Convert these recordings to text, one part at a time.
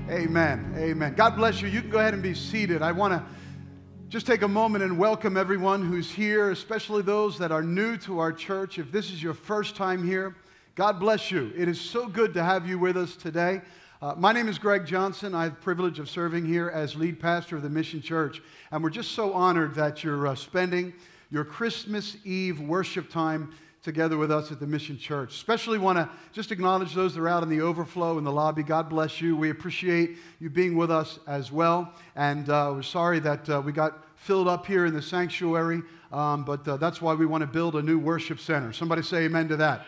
Amen. Amen. God bless you. You can go ahead and be seated. I want to just take a moment and welcome everyone who's here, especially those that are new to our church. If this is your first time here, God bless you. It is so good to have you with us today. My name is Greg Johnson. I have the privilege of serving here as lead pastor of the Mission Church. And we're just so honored that you're spending your Christmas Eve worship time together with us at the Mission Church. Especially want to just acknowledge those that are out in the overflow in the lobby. God bless you. We appreciate you being with us as well. And we're sorry that we got filled up here in the sanctuary, but that's why we want to build a new worship center. Somebody say amen to that.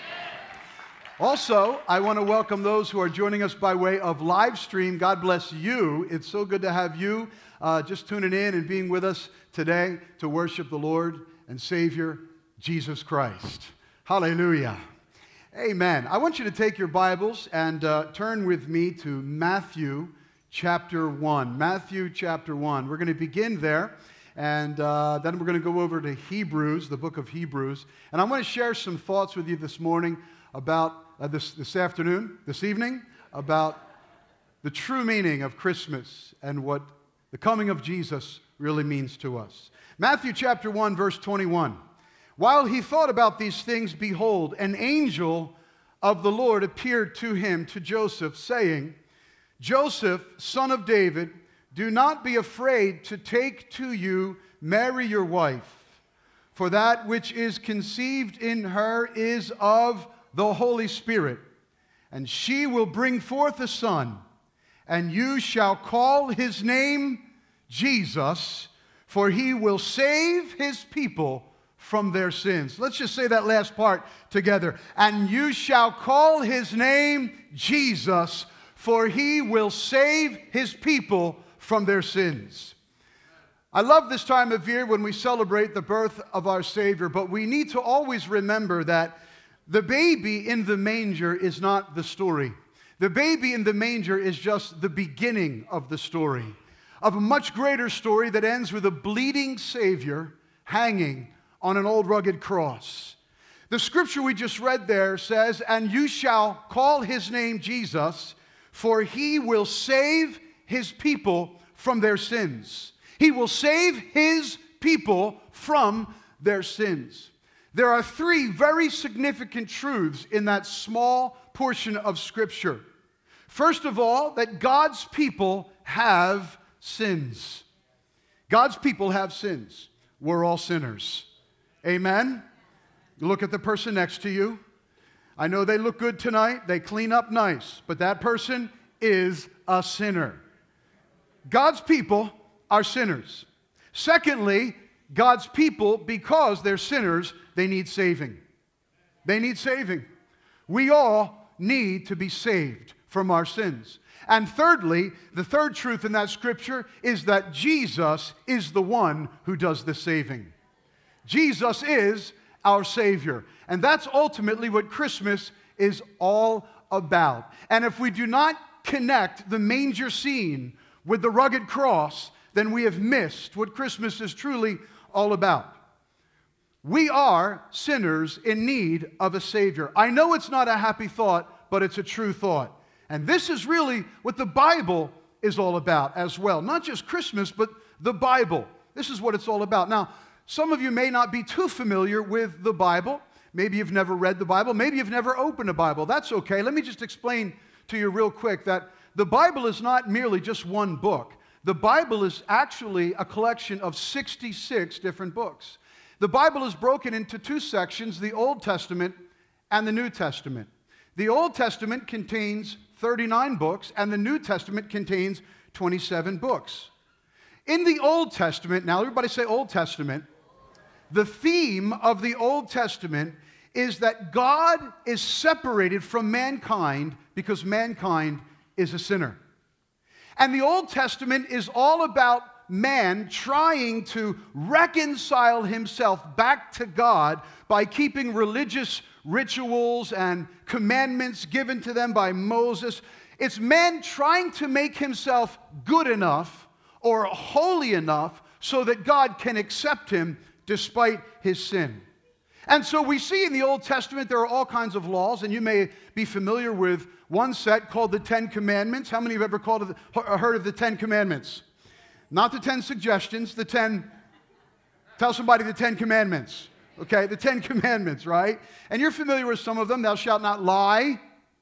Also, I want to welcome those who are joining us by way of live stream. God bless you. It's so good to have you just tuning in and being with us today to worship the Lord and Savior, Jesus Christ. Hallelujah. Amen. I want you to take your Bibles and turn with me to Matthew chapter 1. Matthew chapter 1. We're going to begin there, and then we're going to go over to Hebrews, the book of Hebrews. And I want to share some thoughts with you this morning about this evening, about the true meaning of Christmas and what the coming of Jesus really means to us. Matthew chapter 1, verse 21. While he thought about these things, behold, an angel of the Lord appeared to him, to Joseph, saying, Joseph, son of David, do not be afraid to take to you Mary your wife, for that which is conceived in her is of the Holy Spirit, and she will bring forth a son, and you shall call his name Jesus, for he will save his people from their sins. Let's just say that last part together. And you shall call his name Jesus, for he will save his people from their sins. I love this time of year when we celebrate the birth of our Savior, but we need to always remember that the baby in the manger is not the story. The baby in the manger is just the beginning of the story, of a much greater story that ends with a bleeding Savior hanging on an old rugged cross. The scripture we just read there says, and you shall call his name Jesus, for he will save his people from their sins. He will save his people from their sins. There are three very significant truths in that small portion of scripture. First of all, that God's people have sins. God's people have sins. We're all sinners. Amen? Look at the person next to you. I know they look good tonight. They clean up nice. But that person is a sinner. God's people are sinners. Secondly, God's people, because they're sinners, they need saving. They need saving. We all need to be saved from our sins. And thirdly, the third truth in that scripture is that Jesus is the one who does the saving. Jesus is our Savior. And that's ultimately what Christmas is all about. And if we do not connect the manger scene with the rugged cross, then we have missed what Christmas is truly all about. We are sinners in need of a Savior. I know it's not a happy thought, but it's a true thought. And this is really what the Bible is all about as well. Not just Christmas, but the Bible. This is what it's all about. Now, some of you may not be too familiar with the Bible. Maybe you've never read the Bible. Maybe you've never opened a Bible. That's okay. Let me just explain to you real quick that the Bible is not merely just one book. The Bible is actually a collection of 66 different books. The Bible is broken into two sections, the Old Testament and the New Testament. The Old Testament contains 39 books, and the New Testament contains 27 books. In the Old Testament, now everybody say Old Testament, the theme of the Old Testament is that God is separated from mankind because mankind is a sinner. And the Old Testament is all about man trying to reconcile himself back to God by keeping religious rituals and commandments given to them by Moses. It's man trying to make himself good enough or holy enough so that God can accept him despite his sin. And so we see in the Old Testament there are all kinds of laws, and you may be familiar with one set called the Ten Commandments. How many have ever heard of the Ten Commandments? Not the 10 suggestions, the 10, tell somebody the 10 Commandments. Okay, the 10 Commandments, right? And you're familiar with some of them. Thou shalt not lie.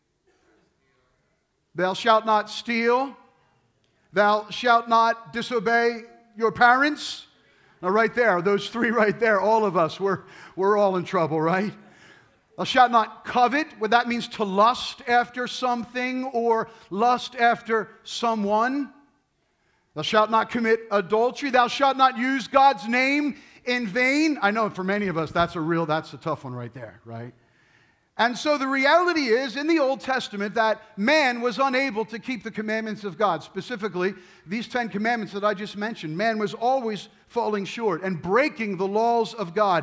Thou shalt not steal. Thou shalt not disobey your parents. Now, right there, those three right there, all of us, we're all in trouble, right? Thou shalt not covet, what that means to lust after something or lust after someone. Thou shalt not commit adultery. Thou shalt not use God's name in vain. I know for many of us, that's a tough one right there, right? And so the reality is, in the Old Testament, that man was unable to keep the commandments of God. Specifically, these 10 commandments that I just mentioned. Man was always falling short and breaking the laws of God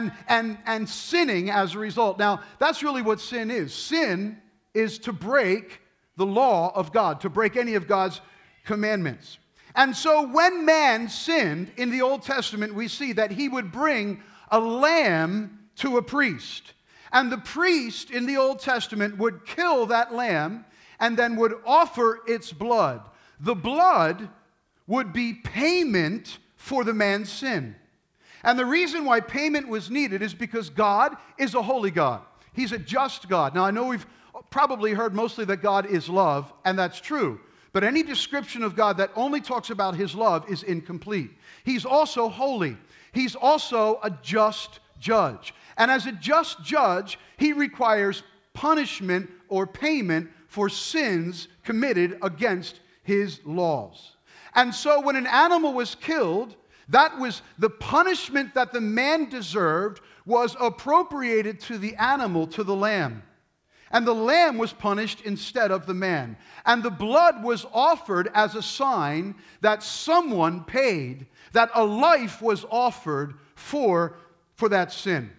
and sinning as a result. Now, that's really what sin is. Sin is to break the law of God, to break any of God's commandments. And so when man sinned in the Old Testament, we see that he would bring a lamb to a priest. And the priest in the Old Testament would kill that lamb and then would offer its blood. The blood would be payment for the man's sin. And the reason why payment was needed is because God is a holy God. He's a just God. Now, I know we've probably heard mostly that God is love, and that's true. But any description of God that only talks about His love is incomplete. He's also holy. He's also a just judge. And as a just judge, He requires punishment or payment for sins committed against His laws. And so when an animal was killed, that was the punishment that the man deserved was appropriated to the animal, to the lamb. And the lamb was punished instead of the man. And the blood was offered as a sign that someone paid, that a life was offered for that sin.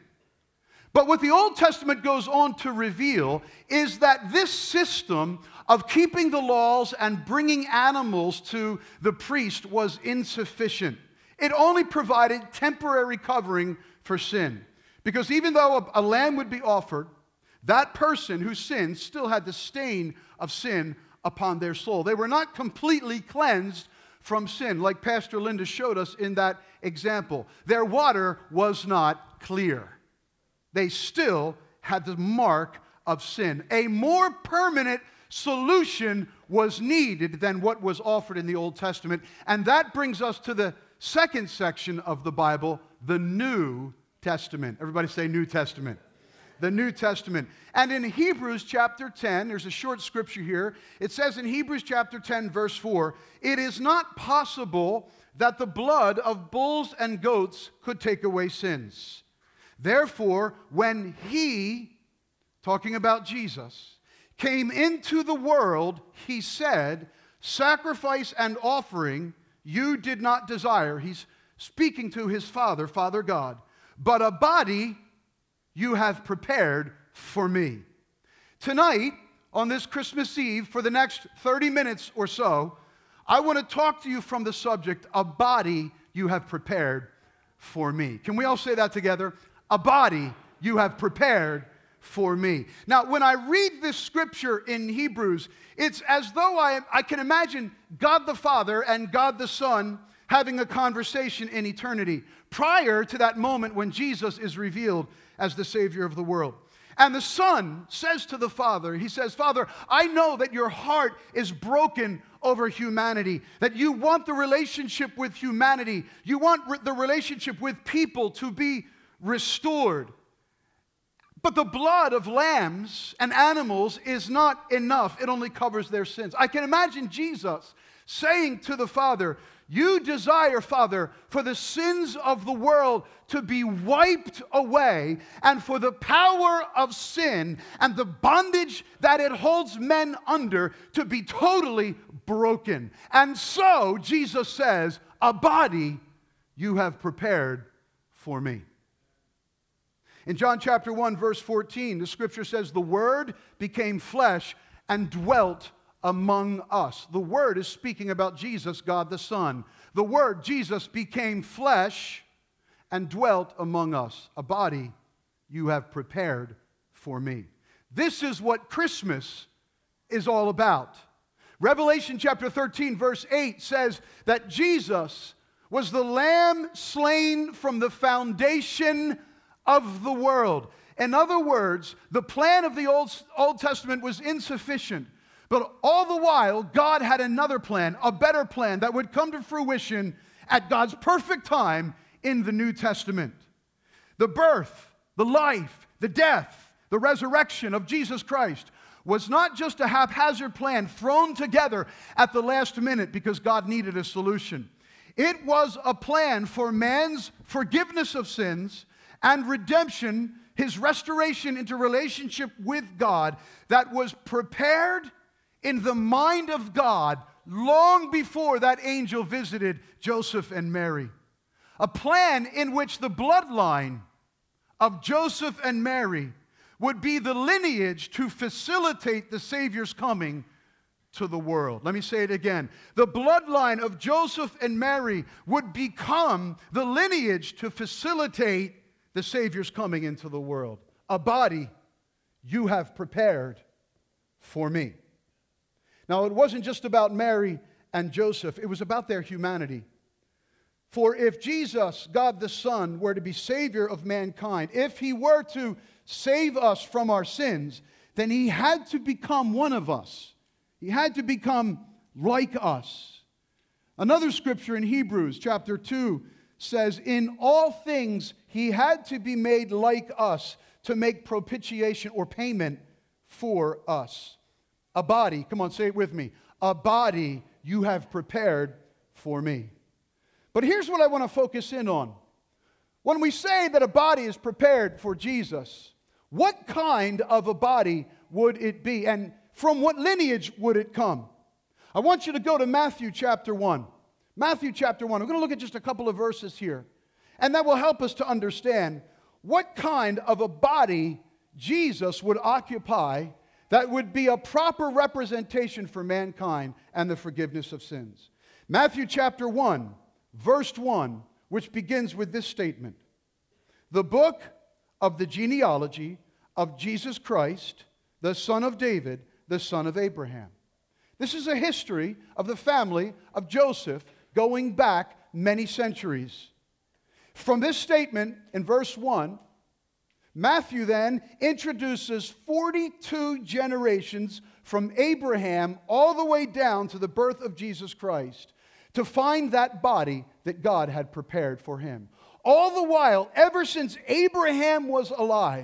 But what the Old Testament goes on to reveal is that this system of keeping the laws and bringing animals to the priest was insufficient. It only provided temporary covering for sin. Because even though a lamb would be offered, that person who sinned still had the stain of sin upon their soul. They were not completely cleansed from sin, like Pastor Linda showed us in that example. Their water was not clear. They still had the mark of sin. A more permanent solution was needed than what was offered in the Old Testament. And that brings us to the second section of the Bible, the New Testament. Everybody say New Testament. The New Testament. And in Hebrews chapter 10, there's a short scripture here. It says in Hebrews chapter 10, verse 4, "It is not possible that the blood of bulls and goats could take away sins. Therefore, when He," talking about Jesus, "came into the world, He said, 'Sacrifice and offering you did not desire.'" He's speaking to His Father, Father God. "But a body you have prepared for me." Tonight, on this Christmas Eve, for the next 30 minutes or so, I want to talk to you from the subject, "A body you have prepared for me." Can we all say that together? A body you have prepared for me. Now, when I read this scripture in Hebrews, it's as though I can imagine God the Father and God the Son having a conversation in eternity prior to that moment when Jesus is revealed as the Savior of the world. And the Son says to the Father, He says, "Father, I know that your heart is broken over humanity, that you want the relationship with humanity, you want the relationship with people to be restored. But the blood of lambs and animals is not enough. It only covers their sins." I can imagine Jesus saying to the Father, "You desire, Father, for the sins of the world to be wiped away and for the power of sin and the bondage that it holds men under to be totally broken." And so Jesus says, "A body you have prepared for me." In John chapter 1, verse 14, the scripture says, "The Word became flesh and dwelt among us." The Word is speaking about Jesus, God the Son. The Word, Jesus, became flesh and dwelt among us. A body you have prepared for me. This is what Christmas is all about. Revelation chapter 13, verse 8 says that Jesus was the lamb slain from the foundation of the world. In other words, the plan of the Old Testament was insufficient. But all the while, God had another plan, a better plan that would come to fruition at God's perfect time in the New Testament. The birth, the life, the death, the resurrection of Jesus Christ was not just a haphazard plan thrown together at the last minute because God needed a solution. It was a plan for man's forgiveness of sins and redemption, his restoration into relationship with God, that was prepared in the mind of God long before that angel visited Joseph and Mary. A plan in which the bloodline of Joseph and Mary would be the lineage to facilitate the Savior's coming to the world. Let me say it again. The bloodline of Joseph and Mary would become the lineage to facilitate the Savior's coming into the world. A body you have prepared for me. Now, it wasn't just about Mary and Joseph. It was about their humanity. For if Jesus, God the Son, were to be Savior of mankind, if He were to save us from our sins, then He had to become one of us. He had to become like us. Another scripture in Hebrews chapter 2 says, in all things He had to be made like us to make propitiation or payment for us. A body, come on, say it with me. A body you have prepared for me. But here's what I want to focus in on. When we say that a body is prepared for Jesus, what kind of a body would it be? And from what lineage would it come? I want you to go to Matthew chapter 1. Matthew chapter 1. We're going to look at just a couple of verses here. And that will help us to understand what kind of a body Jesus would occupy that would be a proper representation for mankind and the forgiveness of sins. Matthew chapter 1, verse 1, which begins with this statement. The book of the genealogy of Jesus Christ, the son of David, the son of Abraham. This is a history of the family of Joseph going back many centuries. From this statement in verse 1, Matthew then introduces 42 generations from Abraham all the way down to the birth of Jesus Christ to find that body that God had prepared for him. All the while, ever since Abraham was alive,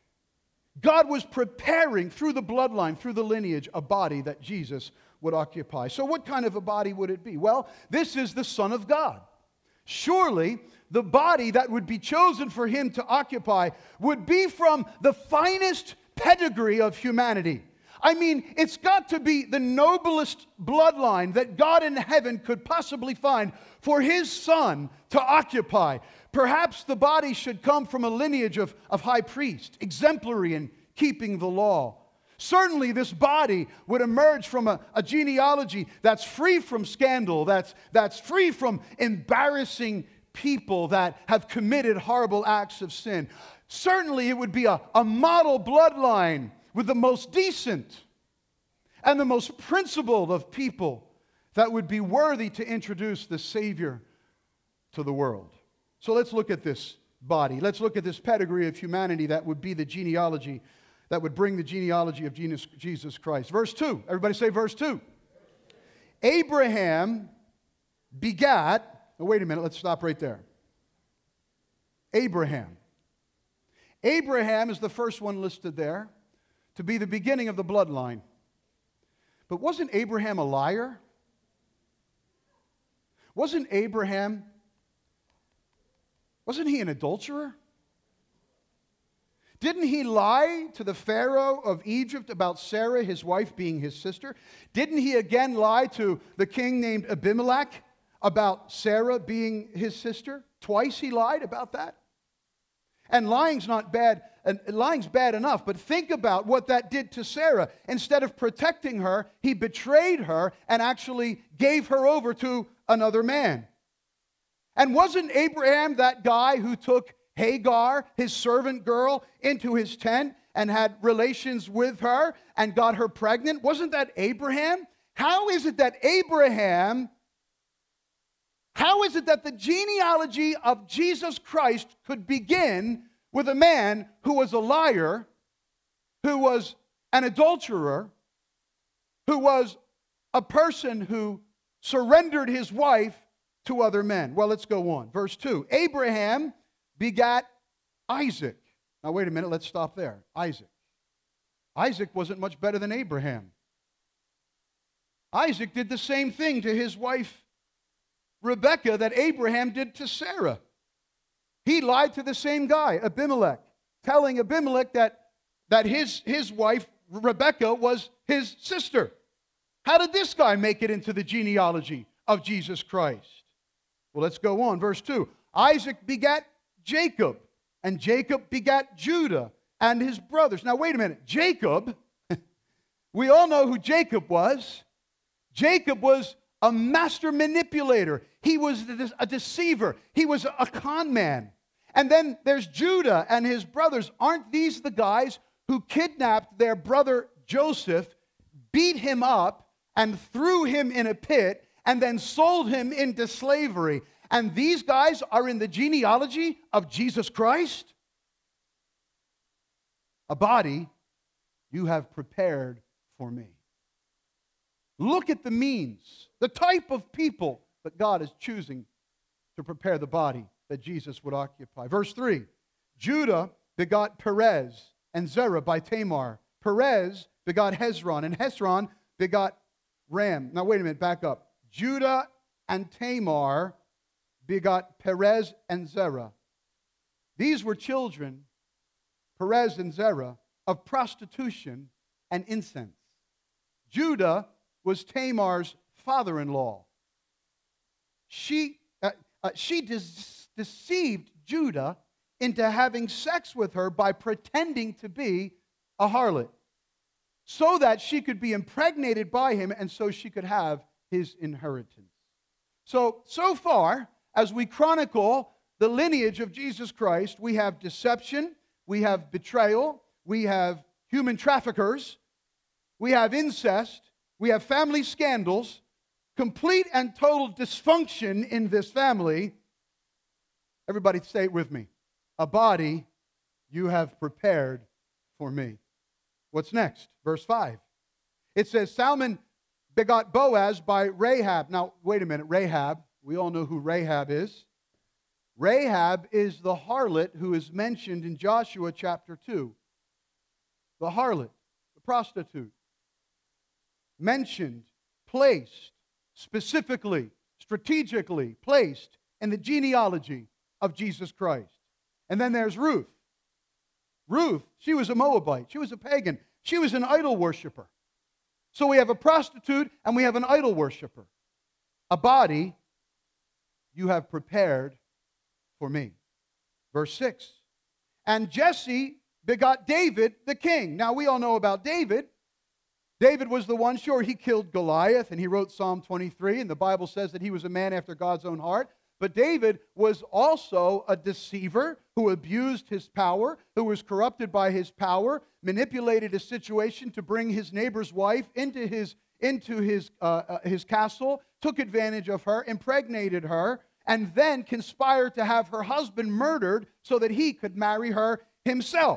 God was preparing through the bloodline, through the lineage, a body that Jesus would occupy. So what kind of a body would it be? Well, this is the Son of God. Surely, the body that would be chosen for him to occupy would be from the finest pedigree of humanity. I mean, it's got to be the noblest bloodline that God in heaven could possibly find for his Son to occupy. Perhaps the body should come from a lineage of high priest, exemplary in keeping the law. Certainly, this body would emerge from a genealogy that's free from scandal, that's free from embarrassing people that have committed horrible acts of sin. Certainly, it would be a model bloodline with the most decent and the most principled of people that would be worthy to introduce the Savior to the world. So let's look at this body. Let's look at this pedigree of humanity that would be the genealogy, that would bring the genealogy of Jesus Christ. Verse 2. Everybody say verse 2. Abraham begat... Oh, wait a minute. Let's stop right there. Abraham. Abraham is the first one listed there to be the beginning of the bloodline. But wasn't Abraham a liar? Wasn't he an adulterer? Didn't he lie to the Pharaoh of Egypt about Sarah, his wife, being his sister? Didn't he again lie to the king named Abimelech about Sarah being his sister? Twice he lied about that. And lying's not bad, and lying's bad enough, but think about what that did to Sarah. Instead of protecting her, he betrayed her and actually gave her over to another man. And wasn't Abraham that guy who took Hagar, his servant girl, into his tent and had relations with her and got her pregnant? Wasn't that Abraham? How is it that the genealogy of Jesus Christ could begin with a man who was a liar, who was an adulterer, who was a person who surrendered his wife to other men? Well, let's go on. Verse 2. Abraham begat Isaac. Now, wait a minute. Let's stop there. Isaac. Isaac wasn't much better than Abraham. Isaac did the same thing to his wife Rebekah that Abraham did to Sarah. He lied to the same guy, Abimelech, telling Abimelech that his wife Rebekah was his sister. How did this guy make it into the genealogy of Jesus Christ? Well, let's go on. Verse 2. Isaac begat Jacob, and Jacob begat Judah and his brothers. Now, wait a minute. Jacob, we all know who Jacob was. Jacob was a master manipulator. He was a deceiver. He was a con man. And then there's Judah and his brothers. Aren't these the guys who kidnapped their brother Joseph, beat him up, and threw him in a pit, and then sold him into slavery? And these guys are in the genealogy of Jesus Christ? A body you have prepared for me. Look at the means, the type of people that God is choosing to prepare the body that Jesus would occupy. Verse 3, Judah begot Perez and Zerah by Tamar. Perez begot Hezron, and Hezron begot Ram. Now wait a minute, back up. Judah and Tamar begot Perez and Zerah. These were children, Perez and Zerah, of prostitution and incense. Judah was Tamar's father-in-law. She deceived Judah into having sex with her by pretending to be a harlot, so that she could be impregnated by him and so she could have his inheritance. So far, as we chronicle the lineage of Jesus Christ, we have deception, we have betrayal, we have human traffickers, we have incest, we have family scandals, complete and total dysfunction in this family. Everybody say it with me. A body you have prepared for me. What's next? Verse 5. It says, Salmon begot Boaz by Rahab. Now, wait a minute. Rahab, we all know who Rahab is. Rahab is the harlot who is mentioned in Joshua chapter 2. The harlot, the prostitute. Mentioned, placed, specifically, strategically placed in the genealogy of Jesus Christ. And then there's Ruth. Ruth, she was a Moabite. She was a pagan. She was an idol worshiper. So we have a prostitute and we have an idol worshiper. A body you have prepared for me. Verse 6. And Jesse begot David the king. Now we all know about David. David was the one, sure, he killed Goliath and he wrote Psalm 23, and the Bible says that he was a man after God's own heart. But David was also a deceiver who abused his power, who was corrupted by his power, manipulated a situation to bring his neighbor's wife into his castle, took advantage of her, impregnated her, and then conspired to have her husband murdered so that he could marry her himself.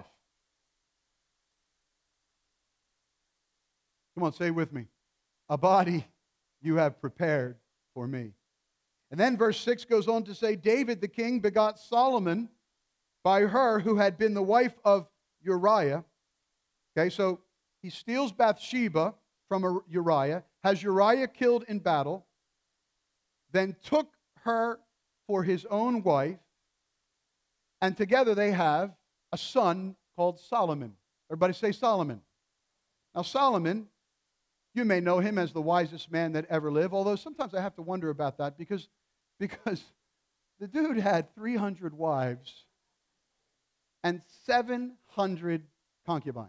Come on, say it with me. A body you have prepared for me. And then verse 6 goes on to say, David the king begot Solomon by her who had been the wife of Uriah. Okay, so he steals Bathsheba from Uriah, has Uriah killed in battle, then took her for his own wife, and together they have a son called Solomon. Everybody say Solomon. Now Solomon, you may know him as the wisest man that ever lived, although sometimes I have to wonder about that because the dude had 300 wives and 700 concubines.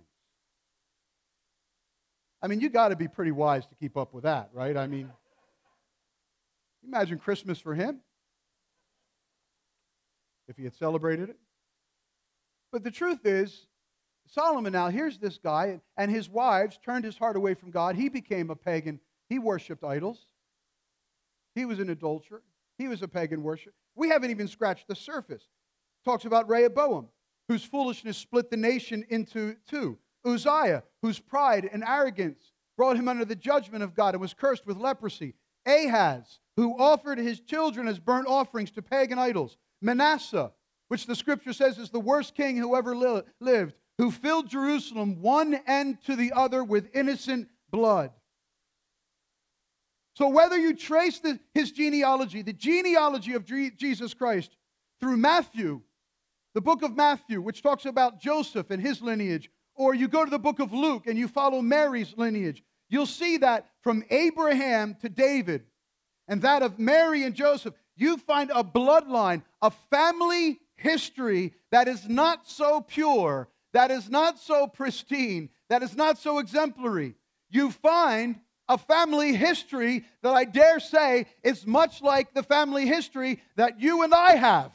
I mean, you got to be pretty wise to keep up with that, right? I mean, imagine Christmas for him if he had celebrated it. But the truth is, Solomon now, here's this guy, and his wives turned his heart away from God. He became a pagan. He worshipped idols. He was an adulterer. He was a pagan worshiper. We haven't even scratched the surface. Talks about Rehoboam, whose foolishness split the nation into two. Uzziah, whose pride and arrogance brought him under the judgment of God and was cursed with leprosy. Ahaz, who offered his children as burnt offerings to pagan idols. Manasseh, which the scripture says is the worst king who ever lived, who filled Jerusalem one end to the other with innocent blood. So whether you trace his genealogy, the genealogy of Jesus Christ, through Matthew, the book of Matthew, which talks about Joseph and his lineage, or you go to the book of Luke and you follow Mary's lineage, you'll see that from Abraham to David, and that of Mary and Joseph, you find a bloodline, a family history that is not so pure, that is not so pristine, that is not so exemplary. You find a family history that I dare say is much like the family history that you and I have.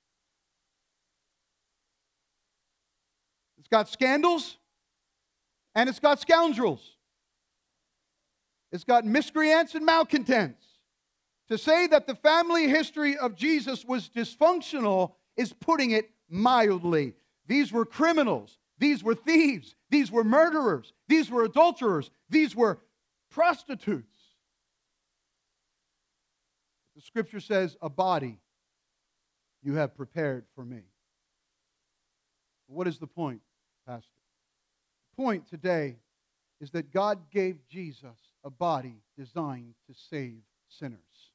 It's got scandals and it's got scoundrels. It's got miscreants and malcontents. To say that the family history of Jesus was dysfunctional is putting it mildly. These were criminals. These were thieves. These were murderers. These were adulterers. These were prostitutes. The scripture says, a body you have prepared for me. What is the point, Pastor? The point today is that God gave Jesus a body designed to save sinners.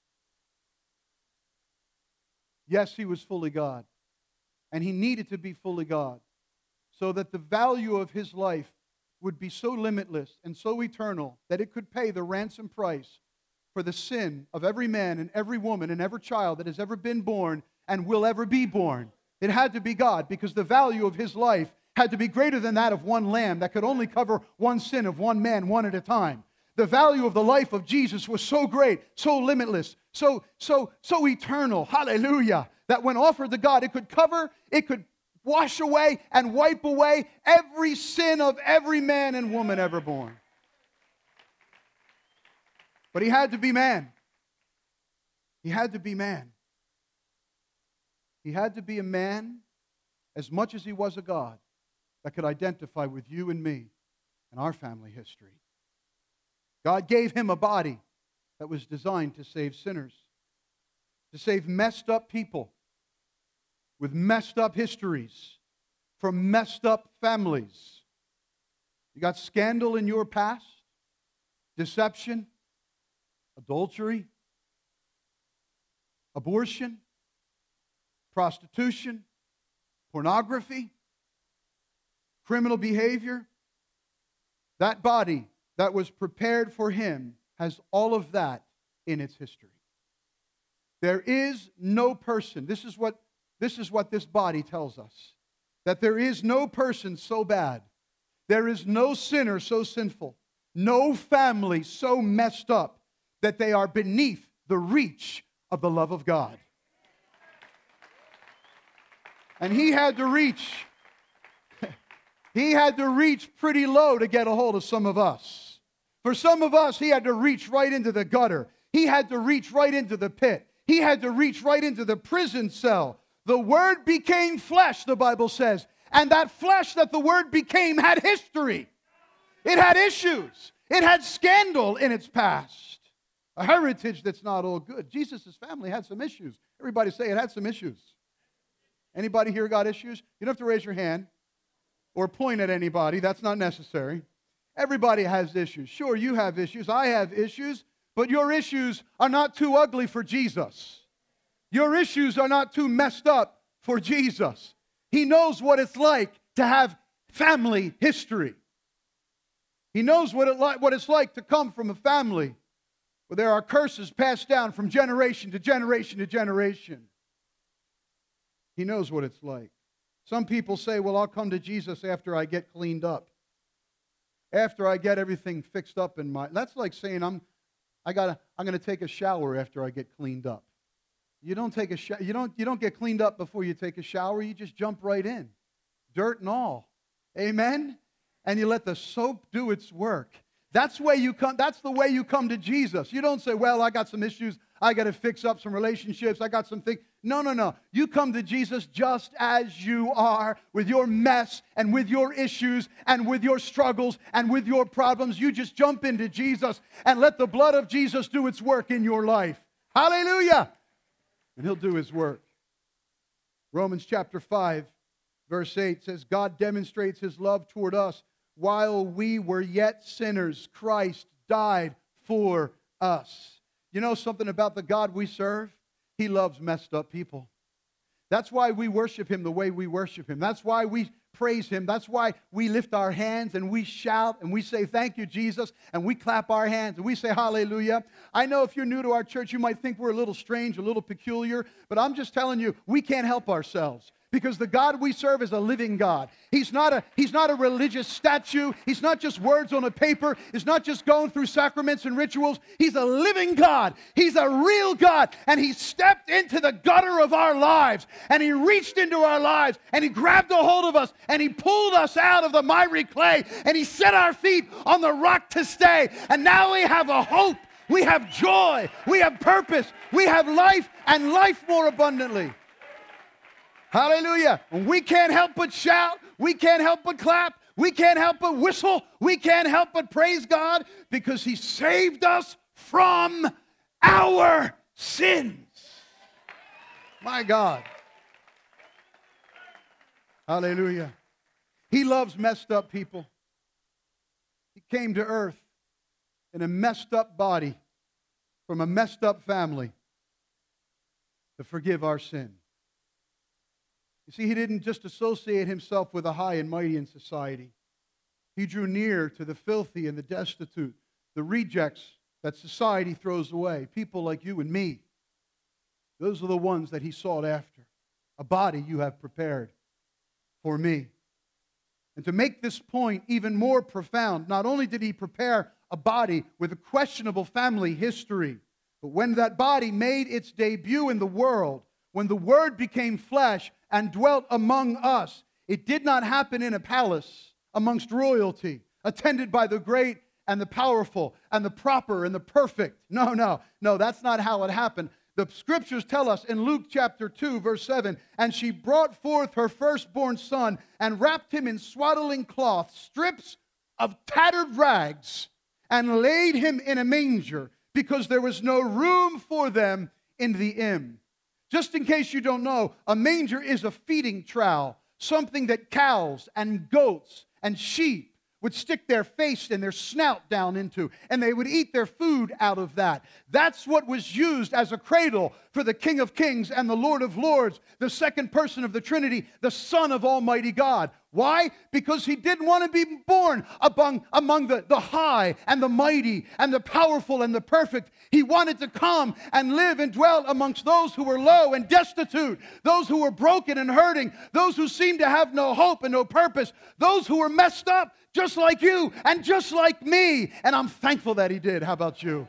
Yes, he was fully God, and he needed to be fully God, so that the value of his life would be so limitless and so eternal that it could pay the ransom price for the sin of every man and every woman and every child that has ever been born and will ever be born. It had to be God, because the value of his life had to be greater than that of one lamb that could only cover one sin of one man, one at a time. The value of the life of Jesus was so great, so limitless, so eternal, hallelujah, that when offered to God, it could cover, it could wash away and wipe away every sin of every man and woman ever born. But he had to be man. He had to be man. He had to be a man as much as he was a God that could identify with you and me and our family history. God gave him a body that was designed to save sinners, to save messed up people with messed up histories from messed up families. You got scandal in your past, deception, adultery, abortion, prostitution, pornography, criminal behavior. That body that was prepared for him has all of that in its history. There is no person, this is what this body tells us, that there is no person so bad, there is no sinner so sinful, no family so messed up that they are beneath the reach of the love of God. And he had to reach pretty low to get a hold of some of us. For some of us, he had to reach right into the gutter. He had to reach right into the pit. He had to reach right into the prison cell. The Word became flesh, the Bible says. And that flesh that the Word became had history. It had issues. It had scandal in its past. A heritage that's not all good. Jesus' family had some issues. Everybody say it had some issues. Anybody here got issues? You don't have to raise your hand or point at anybody. That's not necessary. Everybody has issues. Sure, you have issues. I have issues. But your issues are not too ugly for Jesus. Your issues are not too messed up for Jesus. He knows what it's like to have family history. He knows what it's like to come from a family where there are curses passed down from generation to generation to generation. He knows what it's like. Some people say, well, I'll come to Jesus after I get cleaned up. After I get everything fixed up in my... That's like saying I'm going to take a shower after I get cleaned up. You don't take a you don't get cleaned up before you take a shower. You just jump right in. dirt and all. Amen? And you let the soap do its work. That's the way you come to Jesus. You don't say, well, I got some issues. I got to fix up some relationships. I got some things. No. You come to Jesus just as you are, with your mess and with your issues and with your struggles and with your problems. You just jump into Jesus and let the blood of Jesus do its work in your life. Hallelujah. And He'll do His work. Romans chapter 5, verse 8 says, God demonstrates His love toward us. While we were yet sinners, Christ died for us. You know something about the God we serve? He loves messed up people. That's why we worship Him the way we worship Him. That's why we praise Him. That's why we lift our hands and we shout and we say, thank you, Jesus, and we clap our hands and we say, hallelujah. I know if you're new to our church, you might think we're a little strange, a little peculiar, but I'm just telling you, we can't help ourselves. Because the God we serve is a living God. He's not a religious statue. He's not just words on a paper. He's not just going through sacraments and rituals. He's a living God. He's a real God. And He stepped into the gutter of our lives. And He reached into our lives. And He grabbed a hold of us. And He pulled us out of the miry clay. And He set our feet on the rock to stay. And now we have a hope. We have joy. We have purpose. We have life and life more abundantly. Hallelujah. And we can't help but shout. We can't help but clap. We can't help but whistle. We can't help but praise God because He saved us from our sins. My God. Hallelujah. He loves messed up people. He came to earth in a messed up body from a messed up family to forgive our sin. You see, He didn't just associate Himself with the high and mighty in society. He drew near to the filthy and the destitute, the rejects that society throws away, people like you and me. Those are the ones that He sought after. A body you have prepared for me. And to make this point even more profound, not only did He prepare a body with a questionable family history, but when that body made its debut in the world, when the Word became flesh and dwelt among us, it did not happen in a palace amongst royalty, attended by the great and the powerful and the proper and the perfect. No, that's not how it happened. The Scriptures tell us in Luke chapter 2, verse 7, and she brought forth her firstborn son and wrapped him in swaddling cloth, strips of tattered rags, and laid him in a manger because there was no room for them in the inn. Just in case you don't know, a manger is a feeding trowel, something that cows and goats and sheep would stick their face and their snout down into, and they would eat their food out of that. That's what was used as a cradle for the King of Kings and the Lord of Lords, the second person of the Trinity, the Son of Almighty God. Why? Because He didn't want to be born among the high and the mighty and the powerful and the perfect. He wanted to come and live and dwell amongst those who were low and destitute, those who were broken and hurting, those who seemed to have no hope and no purpose, those who were messed up just like you and just like me. And I'm thankful that He did. How about you?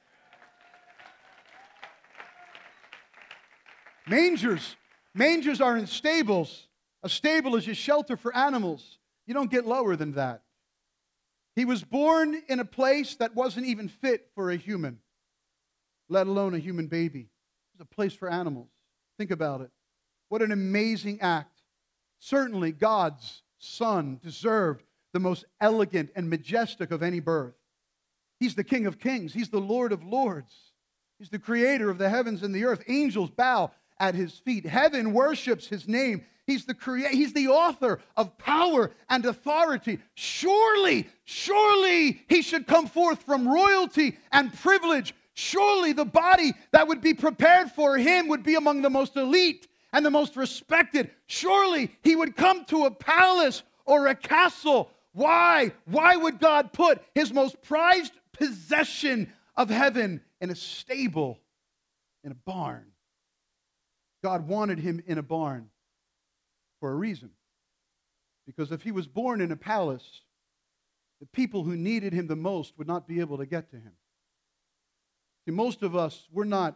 Mangers are in stables. A stable is a shelter for animals. You don't get lower than that. He was born in a place that wasn't even fit for a human, let alone a human baby. It was a place for animals. Think about it. What an amazing act. Certainly God's Son deserved the most elegant and majestic of any birth. He's the King of Kings. He's the Lord of Lords. He's the creator of the heavens and the earth. Angels bow at His feet. Heaven worships His name. He's the author of power and authority. Surely He should come forth from royalty and privilege. Surely the body that would be prepared for Him would be among the most elite and the most respected. Surely He would come to a palace or a castle. Why? Why would God put His most prized possession of heaven in a stable, in a barn? God wanted Him in a barn for a reason. Because if He was born in a palace, the people who needed Him the most would not be able to get to Him. See, most of us, we're not,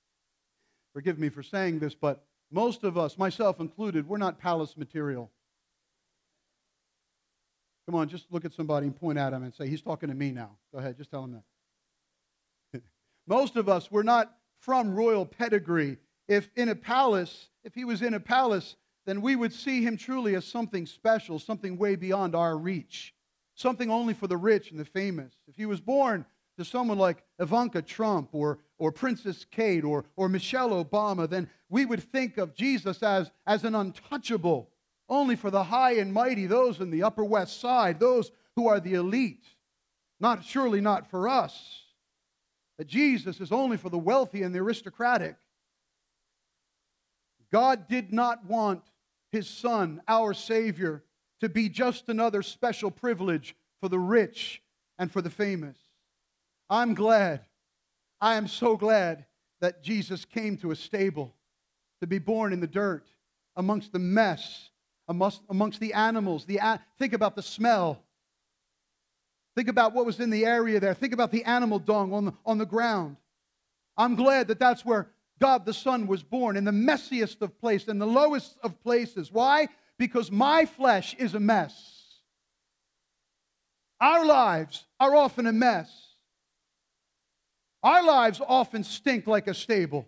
forgive me for saying this, but most of us, myself included, we're not palace material. Come on, just look at somebody and point at him and say, he's talking to me now. Go ahead, just tell him that. Most of us, we're not from royal pedigree. If he was in a palace, then we would see him truly as something special, something way beyond our reach, something only for the rich and the famous. If he was born to someone like Ivanka Trump or Princess Kate or Michelle Obama, then we would think of Jesus as an untouchable, only for the high and mighty, those in the Upper West Side, those who are the elite. Surely not for us. That Jesus is only for the wealthy and the aristocratic. God did not want His Son, our Savior, to be just another special privilege for the rich and for the famous. I am so glad that Jesus came to a stable, to be born in the dirt, amongst the mess, amongst the animals. Think about the smell. Think about what was in the area there. Think about the animal dung on the ground. I'm glad that that's where God the Son was born, in the messiest of places, in the lowest of places. Why? Because my flesh is a mess. Our lives are often a mess. Our lives often stink like a stable.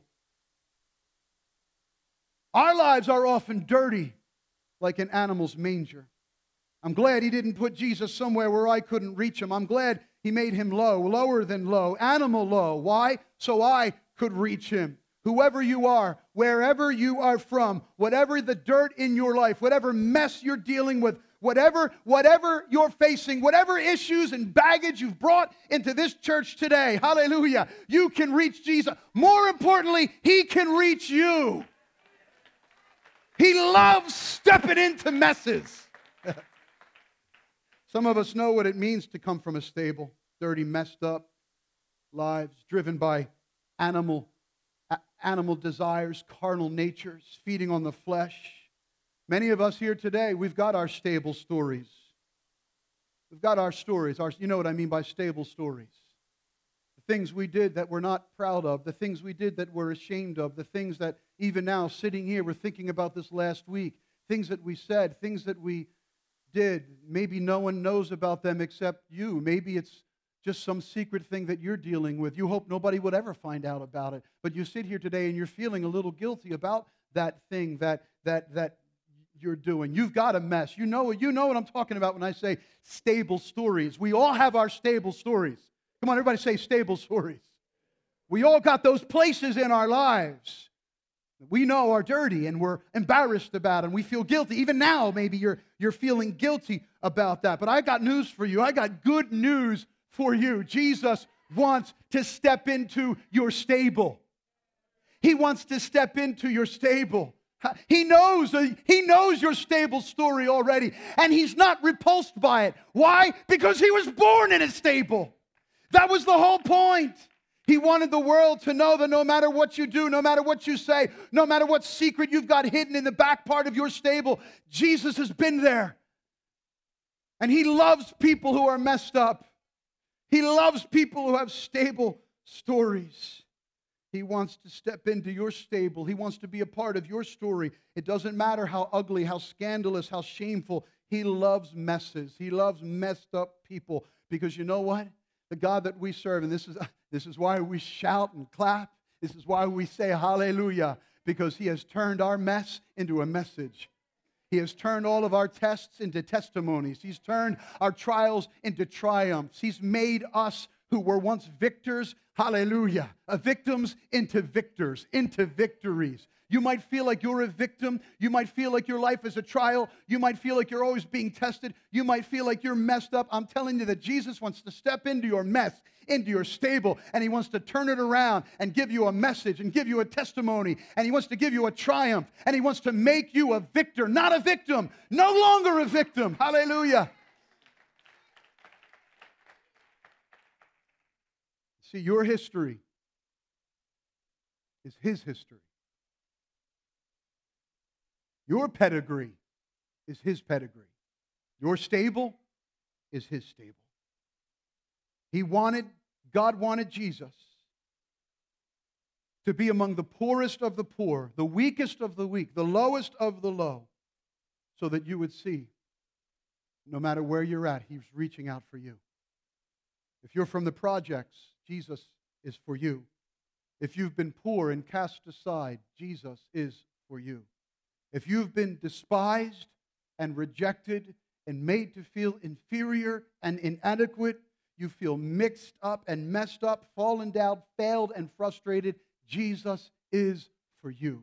Our lives are often dirty like an animal's manger. I'm glad He didn't put Jesus somewhere where I couldn't reach Him. I'm glad He made Him low, lower than low, animal low. Why? So I could reach Him. Whoever you are, wherever you are from, whatever the dirt in your life, whatever mess you're dealing with, whatever you're facing, whatever issues and baggage you've brought into this church today, hallelujah, you can reach Jesus. More importantly, He can reach you. He loves stepping into messes. Some of us know what it means to come from a stable, dirty, messed up lives, driven by animal desires, carnal natures, feeding on the flesh. Many of us here today, we've got our stable stories. We've got our stories. You know what I mean by stable stories. The things we did that we're not proud of, the things we did that we're ashamed of, the things that even now, sitting here, we're thinking about this last week, things that we said, things that we did. Maybe no one knows about them except you. Maybe it's just some secret thing that you're dealing with. You hope nobody would ever find out about it. But you sit here today and you're feeling a little guilty about that thing that you're doing. You've got a mess. You know what I'm talking about when I say stable stories. We all have our stable stories. Come on, everybody say stable stories. We all got those places in our lives we know are dirty and we're embarrassed about and we feel guilty. Even now, maybe you're feeling guilty about that. But I got news for you. I got good news for you. Jesus wants to step into your stable. He wants to step into your stable. He knows your stable story already, and He's not repulsed by it. Why? Because He was born in a stable. That was the whole point. He wanted the world to know that no matter what you do, no matter what you say, no matter what secret you've got hidden in the back part of your stable, Jesus has been there. And He loves people who are messed up. He loves people who have stable stories. He wants to step into your stable. He wants to be a part of your story. It doesn't matter how ugly, how scandalous, how shameful. He loves messes. He loves messed up people. Because you know what? The God that we serve, and this is why we shout and clap. This is why we say hallelujah. Because He has turned our mess into a message. He has turned all of our tests into testimonies. He's turned our trials into triumphs. He's made us who were once victors, hallelujah, victims into victors, into victories. You might feel like you're a victim. You might feel like your life is a trial. You might feel like you're always being tested. You might feel like you're messed up. I'm telling you that Jesus wants to step into your mess, into your stable, and He wants to turn it around and give you a message and give you a testimony, and He wants to give you a triumph, and He wants to make you a victor, not a victim, no longer a victim. Hallelujah. See, your history is His history. Your pedigree is His pedigree. Your stable is His stable. God wanted Jesus to be among the poorest of the poor, the weakest of the weak, the lowest of the low, so that you would see No matter where you're at, He's reaching out for you. If you're from the projects, Jesus is for you. If you've been poor and cast aside, Jesus is for you. If you've been despised and rejected and made to feel inferior and inadequate, you feel mixed up and messed up, fallen down, failed and frustrated, Jesus is for you.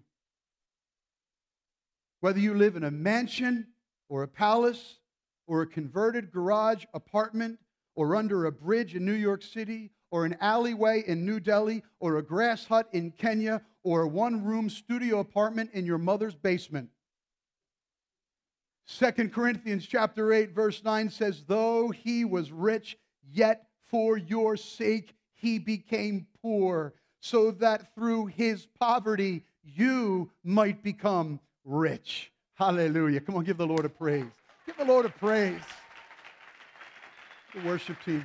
Whether you live in a mansion or a palace or a converted garage apartment or under a bridge in New York City or an alleyway in New Delhi or a grass hut in Kenya or a one-room studio apartment in your mother's basement. 2 Corinthians chapter 8 verse 9 says, though He was rich, yet for your sake He became poor, so that through His poverty you might become rich. Hallelujah. Come on, give the Lord a praise. Give the Lord a praise. The worship team.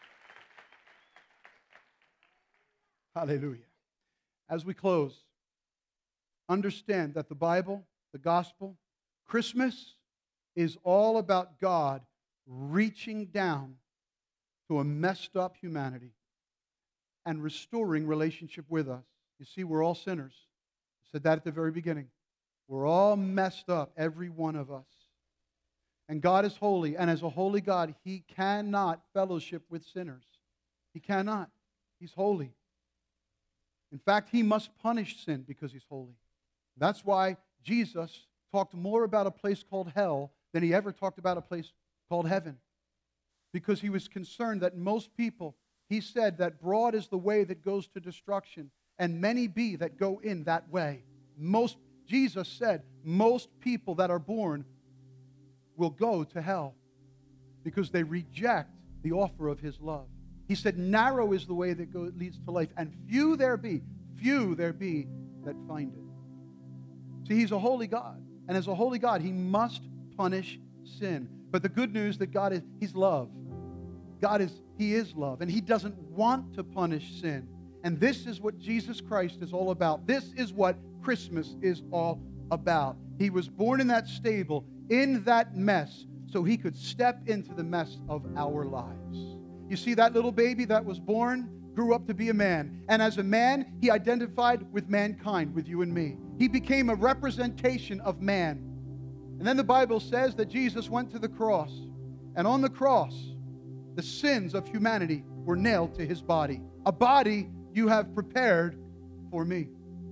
Hallelujah. As we close, understand that the Bible, the gospel, Christmas is all about God reaching down to a messed up humanity and restoring relationship with us. You see, we're all sinners. I said that at the very beginning. We're all messed up, every one of us. And God is holy, and as a holy God, He cannot fellowship with sinners. He cannot. He's holy. In fact, He must punish sin because He's holy. That's why Jesus talked more about a place called hell than He ever talked about a place called heaven. Because He was concerned that most people, He said that broad is the way that goes to destruction, and many be that go in that way. Jesus said, most people that are born will go to hell because they reject the offer of His love. He said, narrow is the way that leads to life, and few there be that find it. See, He's a holy God, and as a holy God, He must punish sin. But the good news that God is, He's love. He is love, and He doesn't want to punish sin. And this is what Jesus Christ is all about. This is what Christmas is all about. He was born in that stable, in that mess, so He could step into the mess of our lives. You see, that little baby that was born grew up to be a man. And as a man, He identified with mankind, with you and me. He became a representation of man. And then the Bible says that Jesus went to the cross. And on the cross, the sins of humanity were nailed to His body. A body you have prepared for me.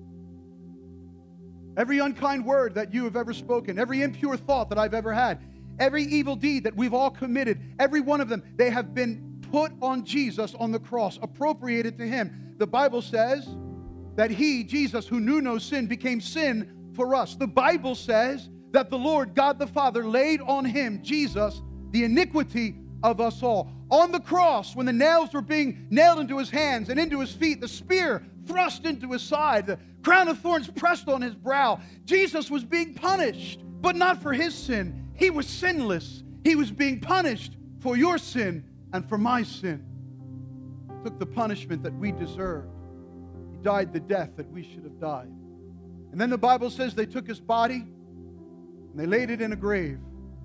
Every unkind word that you have ever spoken, every impure thought that I've ever had, every evil deed that we've all committed, every one of them, they have been put on Jesus on the cross, appropriated to Him. The Bible says that He, Jesus, who knew no sin, became sin for us. The Bible says that the Lord, God the Father, laid on Him, Jesus, the iniquity of us all. On the cross, when the nails were being nailed into His hands and into His feet, the spear thrust into His side, the crown of thorns pressed on His brow, Jesus was being punished, but not for His sin. He was sinless. He was being punished for your sin and for my sin. He took the punishment that we deserved. He died the death that we should have died. And then the Bible says they took His body and they laid it in a grave.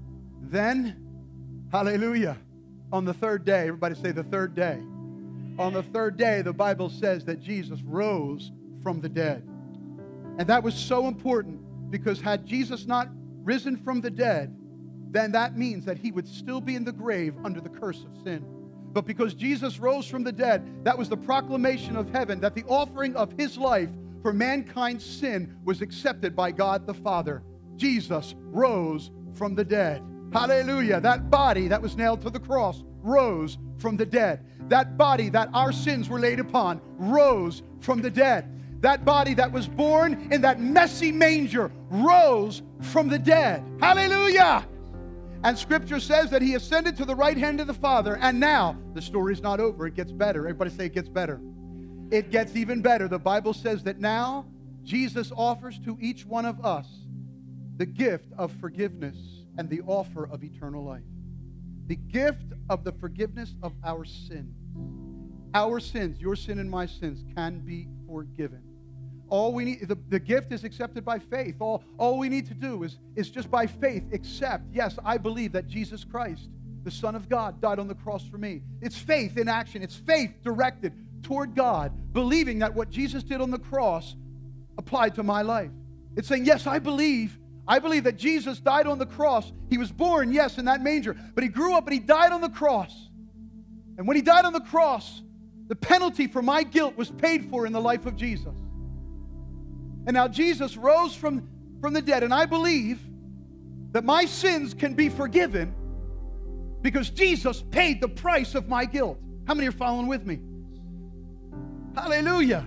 Then, hallelujah, on the third day, everybody say the third day. On the third day, the Bible says that Jesus rose from the dead. And that was so important because had Jesus not risen from the dead, then that means that He would still be in the grave under the curse of sin. But because Jesus rose from the dead, that was the proclamation of heaven that the offering of His life for mankind's sin was accepted by God the Father. Jesus rose from the dead. Hallelujah. That body that was nailed to the cross rose from the dead. That body that our sins were laid upon rose from the dead. That body that was born in that messy manger rose from the dead. Hallelujah. And Scripture says that He ascended to the right hand of the Father. And now, the story's not over. It gets better. Everybody say it gets better. It gets even better. The Bible says that now Jesus offers to each one of us the gift of forgiveness and the offer of eternal life. The gift of the forgiveness of our sins. Our sins, your sin and my sins, can be forgiven. All we need, the gift is accepted by faith. All we need to do is just by faith accept, yes, I believe that Jesus Christ, the Son of God, died on the cross for me. It's faith in action. It's faith directed toward God, believing that what Jesus did on the cross applied to my life. It's saying, yes, I believe that Jesus died on the cross. He was born, yes, in that manger, but he grew up and he died on the cross. And when he died on the cross, the penalty for my guilt was paid for in the life of Jesus. And now Jesus rose from the dead, and I believe that my sins can be forgiven because Jesus paid the price of my guilt. How many are following with me? Hallelujah.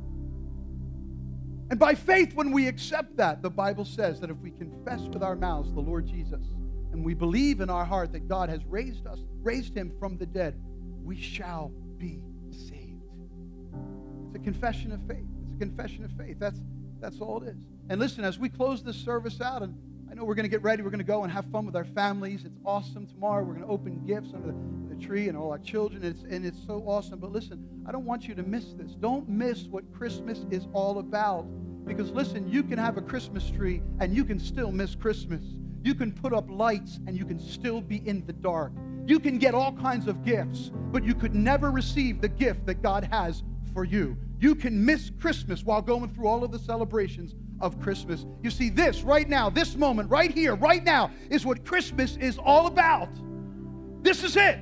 And by faith, when we accept that, the Bible says that if we confess with our mouths the Lord Jesus, and we believe in our heart that God has raised him from the dead, we shall be saved. It's a confession of faith. It's a confession of faith. That's all it is. And listen, as we close this service out, and I know we're going to get ready, we're going to go and have fun with our families. It's awesome. Tomorrow we're going to open gifts under the tree and all our children. It's so awesome. But listen, I don't want you to miss this. Don't miss what Christmas is all about. Because listen, you can have a Christmas tree and you can still miss Christmas. You can put up lights and you can still be in the dark. You can get all kinds of gifts, but you could never receive the gift that God has for you. You can miss Christmas while going through all of the celebrations of Christmas. You see, this right now, this moment, right here, right now, is what Christmas is all about. This is it.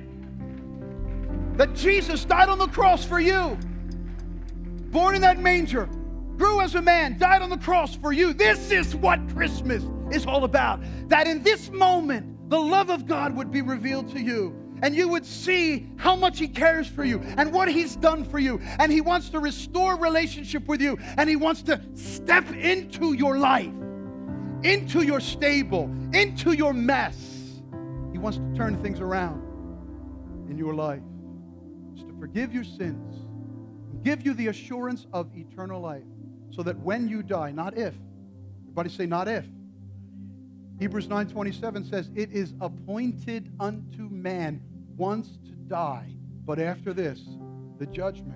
That Jesus died on the cross for you. Born in that manger, grew as a man, died on the cross for you. This is what Christmas is all about. That in this moment, the love of God would be revealed to you. And you would see how much he cares for you and what he's done for you. And he wants to restore relationship with you. And he wants to step into your life, into your stable, into your mess. He wants to turn things around in your life. He wants to forgive your sins and give you the assurance of eternal life. So that when you die, not if. Everybody say not if. Hebrews 9:27 says, it is appointed unto man once to die, but after this, the judgment.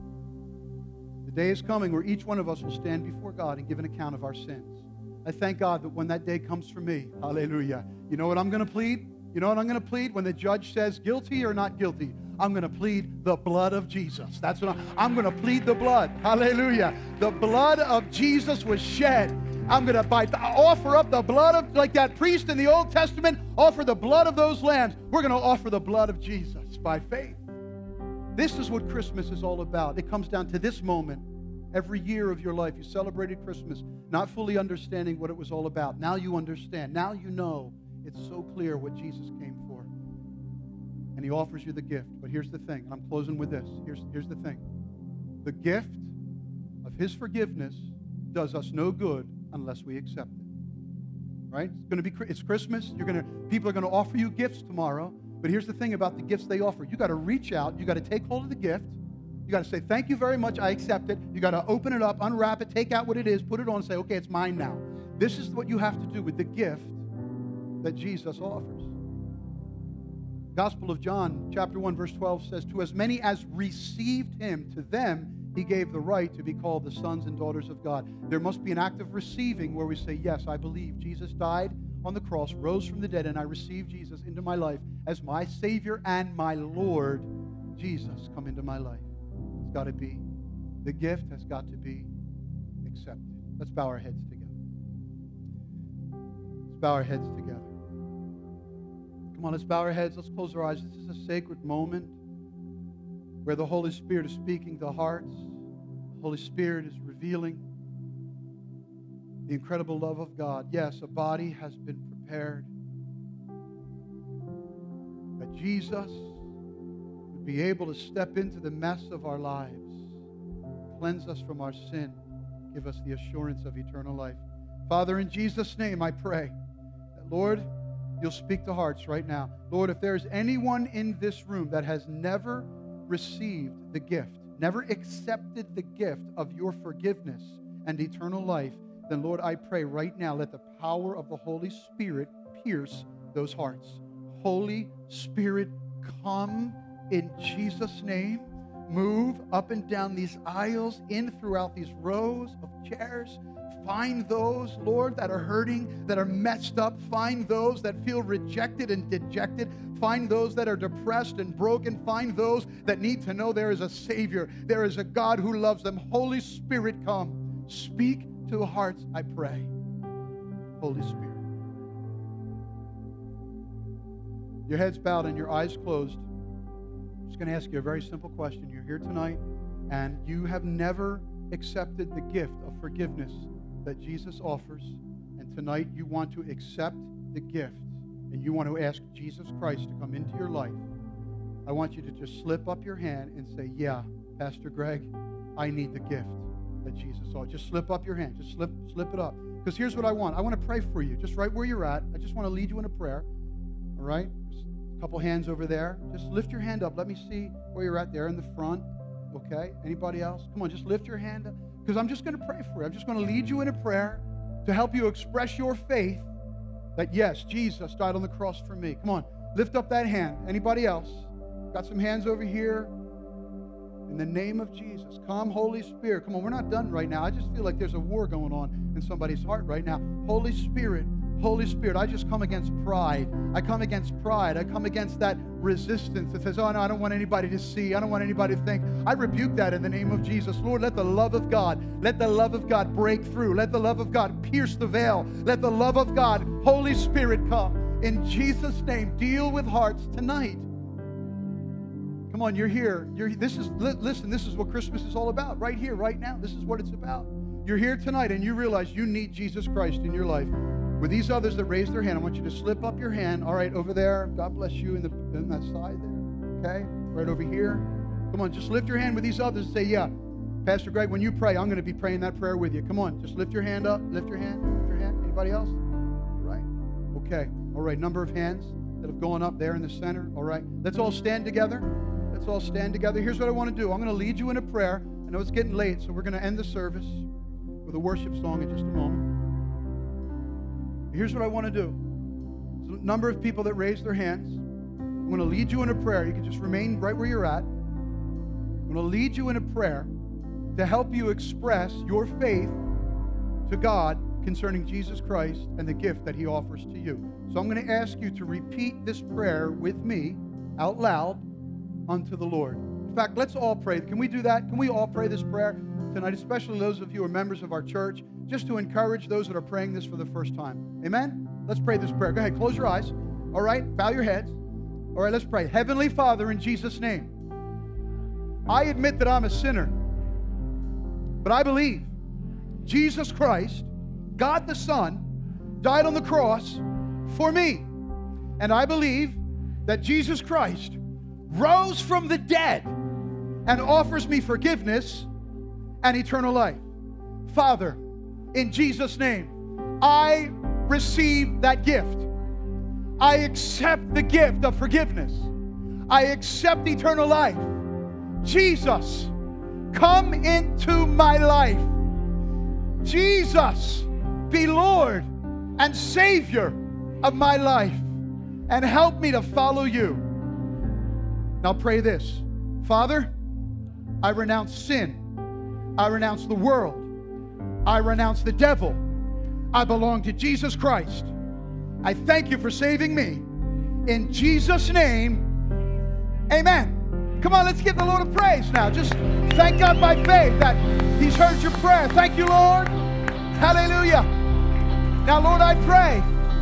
The day is coming where each one of us will stand before God and give an account of our sins. I thank God that when that day comes for me, hallelujah, you know what I'm going to plead? You know what I'm going to plead? When the judge says guilty or not guilty, I'm going to plead the blood of Jesus. That's what I'm going to plead the blood. Hallelujah. The blood of Jesus was shed. I'm going to offer up the blood of, like that priest in the Old Testament, offer the blood of those lambs. We're going to offer the blood of Jesus by faith. This is what Christmas is all about. It comes down to this moment. Every year of your life, you celebrated Christmas, not fully understanding what it was all about. Now you understand. Now you know. It's so clear what Jesus came for. And he offers you the gift. But here's the thing, and I'm closing with this. Here's the thing. The gift of his forgiveness does us no good unless we accept it. Right? It's Christmas. People are going to offer you gifts tomorrow. But here's the thing about the gifts they offer. You got to reach out. You got to take hold of the gift. You got to say, thank you very much. I accept it. You got to open it up, unwrap it, take out what it is, put it on, and say, okay, it's mine now. This is what you have to do with the gift that Jesus offers. Gospel of John, chapter 1, verse 12 says, to as many as received him, to them he gave the right to be called the sons and daughters of God. There must be an act of receiving where we say, yes, I believe Jesus died on the cross, rose from the dead, and I receive Jesus into my life as my Savior and my Lord. Jesus, come into my life. It's got to be. The gift has got to be accepted. Let's bow our heads together. Let's bow our heads together. Come on, let's bow our heads. Let's close our eyes. This is a sacred moment where the Holy Spirit is speaking to hearts. The Holy Spirit is revealing the incredible love of God. Yes, a body has been prepared that Jesus would be able to step into the mess of our lives, cleanse us from our sin, give us the assurance of eternal life. Father, in Jesus' name I pray that, Lord, you'll speak to hearts right now. Lord, if there's anyone in this room that has never received the gift, never accepted the gift of your forgiveness and eternal life, then Lord, I pray right now, let the power of the Holy Spirit pierce those hearts. Holy Spirit, come in Jesus' name. Move up and down these aisles, in throughout these rows of chairs. Find those, Lord, that are hurting, that are messed up. Find those that feel rejected and dejected. Find those that are depressed and broken. Find those that need to know there is a Savior. There is a God who loves them. Holy Spirit, come. Speak to hearts, I pray. Holy Spirit. Your head's bowed and your eyes closed. I'm just going to ask you a very simple question. You're here tonight and you have never accepted the gift of forgiveness that Jesus offers, and tonight you want to accept the gift and you want to ask Jesus Christ to come into your life. I want you to just slip up your hand and say, yeah, Pastor Greg, I need the gift that Jesus offered. Just slip up your hand. Just slip it up. Because here's what I want. I want to pray for you, just right where you're at. I just want to lead you in a prayer. All right? Just a couple hands over there. Just lift your hand up. Let me see where you're at there in the front. Okay? Anybody else? Come on, just lift your hand up. Because I'm just going to pray for you. I'm just going to lead you in a prayer to help you express your faith that, yes, Jesus died on the cross for me. Come on, lift up that hand. Anybody else? Got some hands over here. In the name of Jesus, come, Holy Spirit. Come on, we're not done right now. I just feel like there's a war going on in somebody's heart right now. Holy Spirit, I just come against pride. I come against pride. I come against that resistance that says, oh, no, I don't want anybody to see. I don't want anybody to think. I rebuke that in the name of Jesus. Lord, let the love of God break through. Let the love of God pierce the veil. Let the love of God, Holy Spirit, come. In Jesus' name, deal with hearts tonight. Come on, you're here. Listen, this is what Christmas is all about. Right here, right now. This is what it's about. You're here tonight and you realize you need Jesus Christ in your life. With these others that raise their hand, I want you to slip up your hand. All right, over there. God bless you in that side there. Okay? Right over here. Come on, just lift your hand with these others and say, yeah, Pastor Greg, when you pray, I'm going to be praying that prayer with you. Come on, just lift your hand up. Lift your hand. Lift your hand. Anybody else? All right. Okay. All right, number of hands that have gone up there in the center. All right. Let's all stand together. Let's all stand together. Here's what I want to do. I'm going to lead you in a prayer. I know it's getting late, so we're going to end the service with a worship song in just a moment. Here's what I want to do. There's a number of people that raised their hands. I'm going to lead you in a prayer. You can just remain right where you're at. I'm going to lead you in a prayer to help you express your faith to God concerning Jesus Christ and the gift that He offers to you. So I'm going to ask you to repeat this prayer with me out loud unto the Lord. In fact, let's all pray. Can we do that? Can we all pray this prayer tonight, especially those of you who are members of our church, just to encourage those that are praying this for the first time? Amen? Let's pray this prayer. Go ahead, close your eyes. All right, bow your heads. All right, let's pray. Heavenly Father, in Jesus' name, I admit that I'm a sinner, but I believe Jesus Christ, God the Son, died on the cross for me. And I believe that Jesus Christ rose from the dead and offers me forgiveness and eternal life. Father, in Jesus' name, I receive that gift. I accept the gift of forgiveness. I accept eternal life. Jesus, come into my life. Jesus, be Lord and Savior of my life, and help me to follow you. Now pray this. Father, I renounce sin. I renounce the world. I renounce the devil. I belong to Jesus Christ. I thank you for saving me. In Jesus' name, amen. Come on, let's give the Lord a praise now. Just thank God by faith that He's heard your prayer. Thank you, Lord. Hallelujah. Now, Lord, I pray.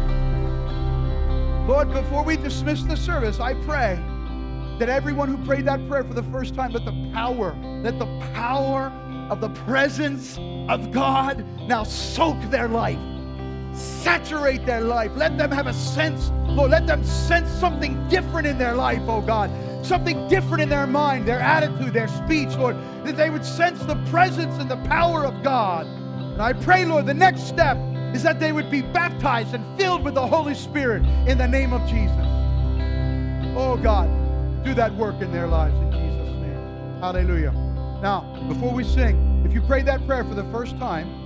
Lord, before we dismiss the service, I pray that everyone who prayed that prayer for the first time, let the power of the presence of God now soak their life, saturate their life. Let them have a sense, Lord, let them sense something different in their life, oh God, something different in their mind, their attitude, their speech, Lord, that they would sense the presence and the power of God. And I pray, Lord, the next step is that they would be baptized and filled with the Holy Spirit in the name of Jesus. Oh God, do that work in their lives in Jesus' name. Hallelujah. Now, before we sing, if you prayed that prayer for the first time,